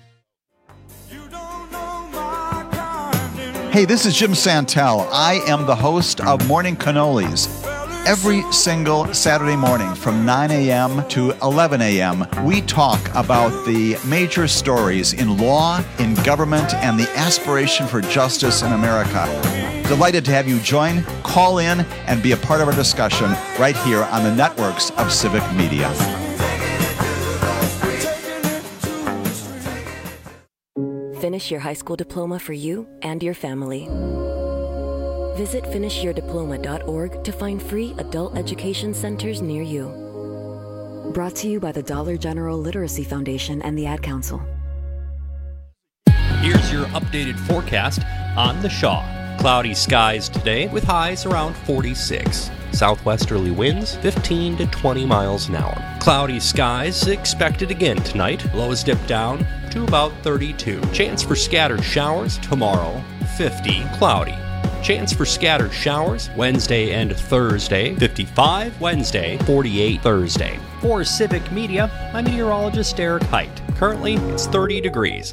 Hey, this is Jim Santel. I am the host of Morning Cannolis. Every single Saturday morning from 9 a.m. to 11 a.m., we talk about the major stories in law, in government, and the aspiration for justice in America. Delighted to have you join, call in, and be a part of our discussion right here on the networks of Civic Media. Finish your high school diploma for you and your family. Visit finishyourdiploma.org to find free adult education centers near you. Brought to you by the Dollar General Literacy Foundation and the Ad Council. Here's your updated forecast on the Shaw. Cloudy skies today with highs around 46. Southwesterly winds 15 to 20 miles an hour. Cloudy skies expected again tonight. Lows dip down to about 32. Chance for scattered showers tomorrow, 50. Cloudy. Chance for scattered showers Wednesday and Thursday, 55 Wednesday, 48 Thursday. For Civic Media, I'm meteorologist Eric Height. Currently, it's 30 degrees.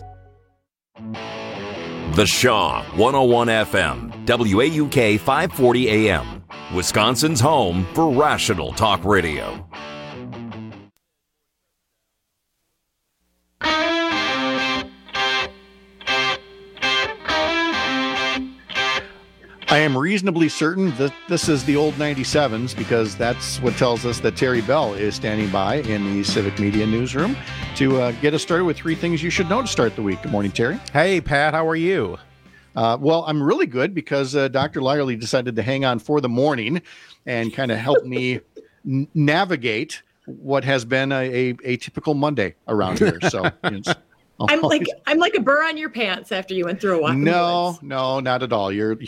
The Shaw, 101 FM, WAUK 540 AM, Wisconsin's home for rational talk radio. I am reasonably certain that this is the old 97s because that's what tells us that Terry Bell is standing by in the Civic Media newsroom to get us started with 3 things you should know to start the week. Good morning, Terry. Hey, Pat. How are you? Well, I'm really good because Dr. Lyerly decided to hang on for the morning and kind of help me navigate what has been a typical Monday around here. So I'm like a burr on your pants after you went through a walk. No, not at all. You're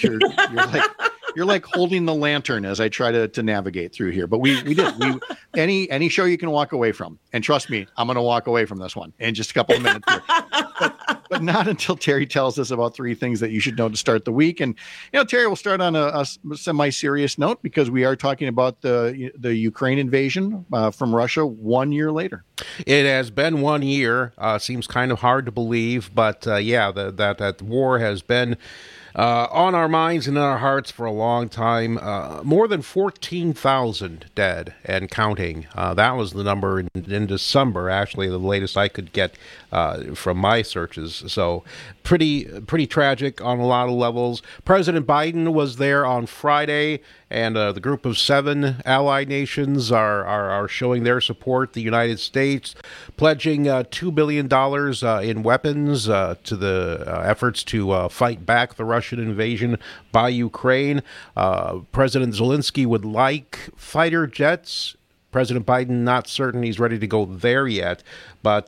like holding the lantern as I try to navigate through here. But we did. Any show you can walk away from, and trust me, I'm going to walk away from this one in just a couple of minutes here. But not until Terry tells us about 3 things that you should know to start the week. And Terry, will start on a semi-serious note because we are talking about the Ukraine invasion from Russia 1 year later. It has been 1 year. Seems kind of hard to believe, but that war has been on our minds and in our hearts for a long time. More than 14,000 dead and counting. That was the number in December, actually, the latest I could get from my searches. So pretty tragic on a lot of levels. President Biden was there on Friday, and the group of 7 allied nations are showing their support. The United States pledging $2 billion in weapons to the efforts to fight back the Russian invasion by Ukraine. President Zelensky would like fighter jets. President Biden not certain he's ready to go there yet, but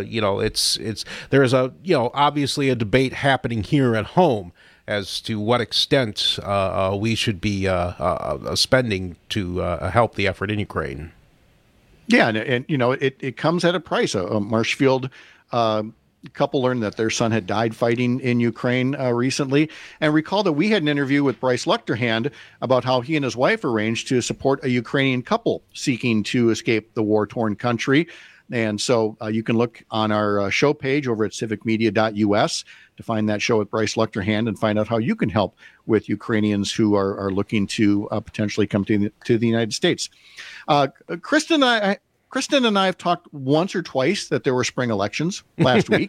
there is obviously a debate happening here at home as to what extent we should be spending to help the effort in Ukraine. Yeah, and it comes at a price. A Marshfield couple learned that their son had died fighting in Ukraine recently. And recall that we had an interview with Bryce Luchterhand about how he and his wife arranged to support a Ukrainian couple seeking to escape the war-torn country. And so you can look on our show page over at civicmedia.us to find that show with Bryce Luchterhand and find out how you can help with Ukrainians who are looking to potentially come to the United States. Kristen and I have talked once or twice that there were spring elections last week.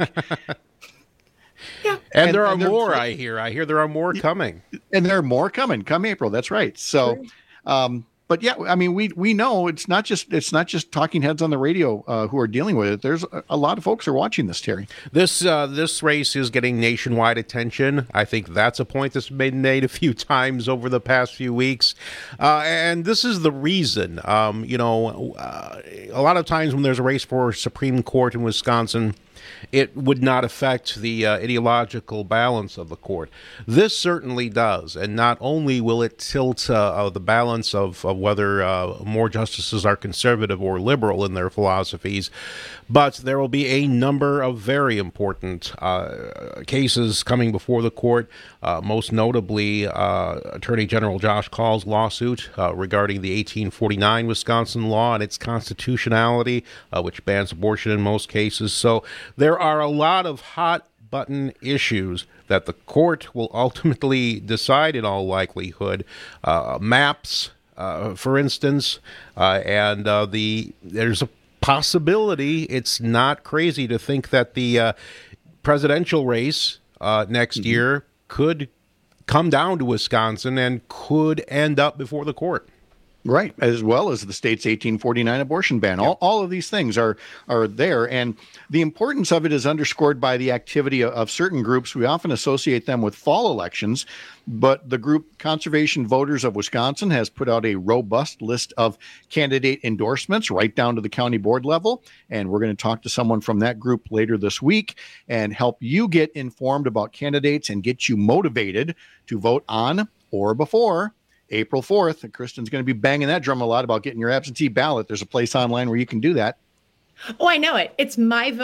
Yeah. And there are more, I hear. I hear there are more coming. And there are more coming come April. That's right. So, but yeah, I mean, we know it's not just talking heads on the radio who are dealing with it. There's a lot of folks are watching this, Terry. This race is getting nationwide attention. I think that's a point that's been made a few times over the past few weeks, and this is the reason. A lot of times when there's a race for Supreme Court in Wisconsin, it would not affect the ideological balance of the court. This certainly does, and not only will it tilt the balance of whether more justices are conservative or liberal in their philosophies, but there will be a number of very important cases coming before the court, most notably Attorney General Josh Kaul's lawsuit regarding the 1849 Wisconsin law and its constitutionality, which bans abortion in most cases. So there are a lot of hot button issues that the court will ultimately decide in all likelihood. Maps, for instance, and there's a possibility, it's not crazy to think that the presidential race next year could come down to Wisconsin and could end up before the court. Right, as well as the state's 1849 abortion ban. All of these things are there, and the importance of it is underscored by the activity of certain groups. We often associate them with fall elections, but the group Conservation Voters of Wisconsin has put out a robust list of candidate endorsements right down to the county board level, and we're going to talk to someone from that group later this week and help you get informed about candidates and get you motivated to vote on or before April 4th. And Kristen's going to be banging that drum a lot about getting your absentee ballot. There's a place online where you can do that. Oh, I know it. It's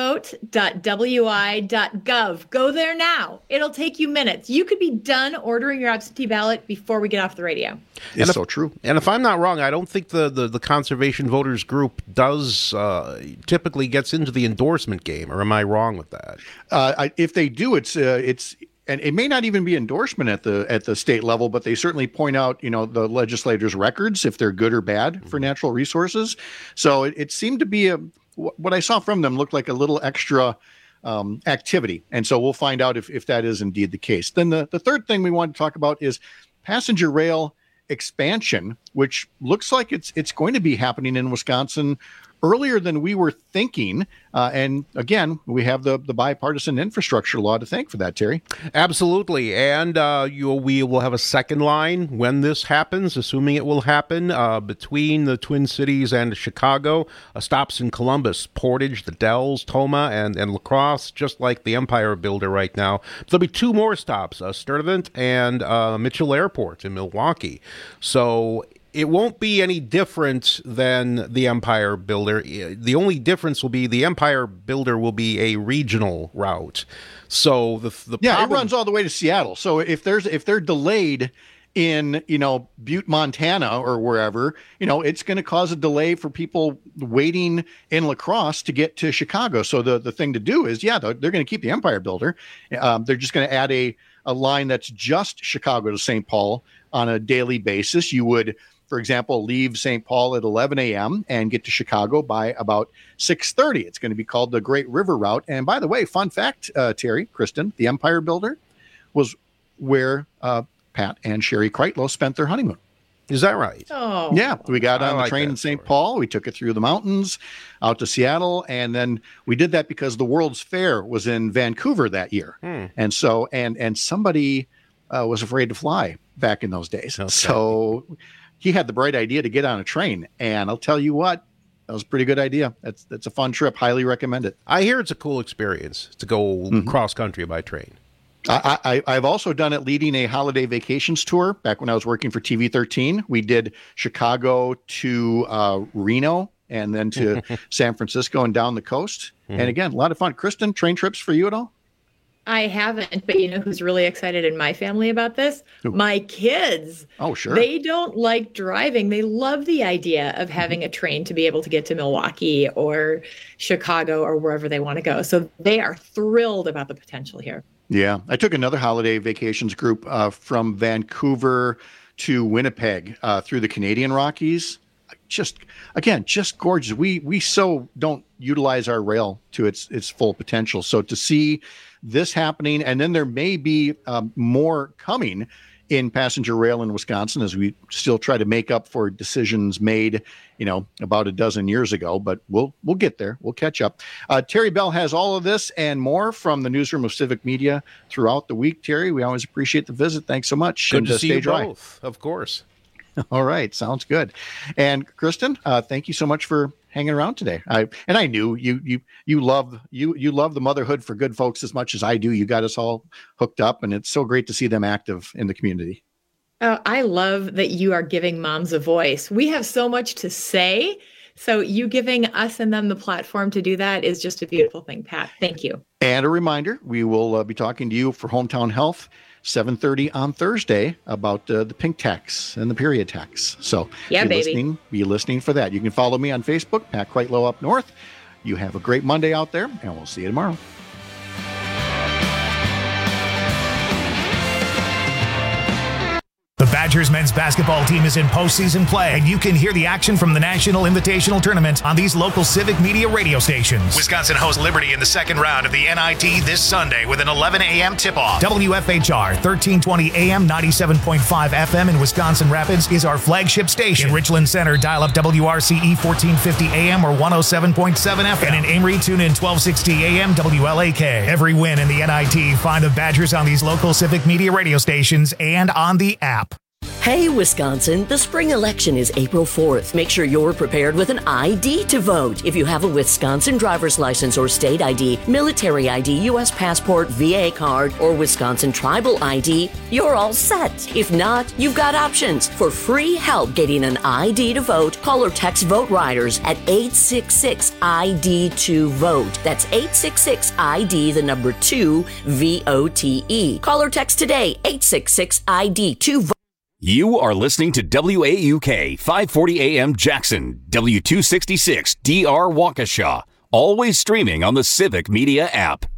myvote.wi.gov. Go there now. It'll take you minutes. You could be done ordering your absentee ballot before we get off the radio. It's so true. And if I'm not wrong, I don't think the Conservation Voters group does typically gets into the endorsement game, or am I wrong with that? If they do, it's and it may not even be endorsement at the state level, but they certainly point out, the legislators' records, if they're good or bad for natural resources. So it seemed to be what I saw from them looked like a little extra activity. And so we'll find out if that is indeed the case. Then the third thing we want to talk about is passenger rail expansion, which looks like it's going to be happening in Wisconsin earlier than we were thinking. And again, we have the bipartisan infrastructure law to thank for that, Terry. Absolutely. And we will have a second line when this happens, assuming it will happen, between the Twin Cities and Chicago. Stops in Columbus, Portage, the Dells, Toma, and La Crosse, just like the Empire Builder right now. There'll be two more stops, Sturtevant and Mitchell Airport in Milwaukee. So it won't be any different than the Empire Builder. The only difference will be the Empire Builder will be a regional route. So the problem, it runs all the way to Seattle. So if they're delayed in Butte, Montana, or wherever, it's going to cause a delay for people waiting in La Crosse to get to Chicago. So the thing to do is, they're going to keep the Empire Builder. They're just going to add a line that's just Chicago to St. Paul on a daily basis. You would, for example, leave St. Paul at 11 a.m. and get to Chicago by about 6:30. It's going to be called the Great River Route. And by the way, fun fact, Terry, Kristen, the Empire Builder was where Pat and Sherry Kreitlow spent their honeymoon. Is that right? Oh, yeah. We got on the train in St. Paul. We took it through the mountains out to Seattle. And then we did that because the World's Fair was in Vancouver that year. And so, and somebody was afraid to fly back in those days. Okay. So he had the bright idea to get on a train. And I'll tell you what, that was a pretty good idea. That's a fun trip. Highly recommend it. I hear it's a cool experience to go cross country by train. I've also done it leading a holiday vacations tour back when I was working for TV13. We did Chicago to Reno and then to San Francisco and down the coast. And again, a lot of fun. Kristen, train trips for you at all? I haven't, but you know who's really excited in my family about this? Who? My kids. Oh, sure. They don't like driving. They love the idea of having a train to be able to get to Milwaukee or Chicago or wherever they want to go. So they are thrilled about the potential here. Yeah. I took another holiday vacations group from Vancouver to Winnipeg through the Canadian Rockies. Just gorgeous. We so don't utilize our rail to its full potential. So to see this happening, and then there may be more coming in passenger rail in Wisconsin as we still try to make up for decisions made, about a dozen years ago, but we'll get there. We'll catch up. Terry Bell has all of this and more from the newsroom of Civic Media throughout the week. Terry, we always appreciate the visit. Thanks so much. Good to see you both, of course. All right. Sounds good. And Kristen, thank you so much for hanging around today. I knew you love the Motherhood for Good folks as much as I do. You got us all hooked up, and it's so great to see them active in the community. Oh, I love that you are giving moms a voice. We have so much to say. So you giving us and them the platform to do that is just a beautiful thing, Pat. Thank you. And a reminder, we will be talking to you for Hometown Health, 7:30 on Thursday, about the pink tax and the period tax. So be listening for that. You can follow me on Facebook, Pat Kreitlow Up North. You have a great Monday out there, and we'll see you tomorrow. The Badgers men's basketball team is in postseason play, and you can hear the action from the National Invitational Tournament on these local civic media radio stations. Wisconsin hosts Liberty in the second round of the NIT this Sunday with an 11 a.m. tip-off. WFHR 1320 AM 97.5 FM in Wisconsin Rapids is our flagship station. In Richland Center, dial up WRCE 1450 AM or 107.7 FM. And in Amory, tune in 1260 AM WLAK. Every win in the NIT, find the Badgers on these local civic media radio stations and on the app. Hey, Wisconsin, the spring election is April 4th. Make sure you're prepared with an ID to vote. If you have a Wisconsin driver's license or state ID, military ID, U.S. passport, VA card, or Wisconsin tribal ID, you're all set. If not, you've got options. For free help getting an ID to vote, call or text Vote Riders at 866-ID2-VOTE. That's 866-ID, the number 2, VOTE. Call or text today, 866-ID2-VOTE. You are listening to WAUK 540 AM Jackson, W266 DR Waukesha, always streaming on the Civic Media app.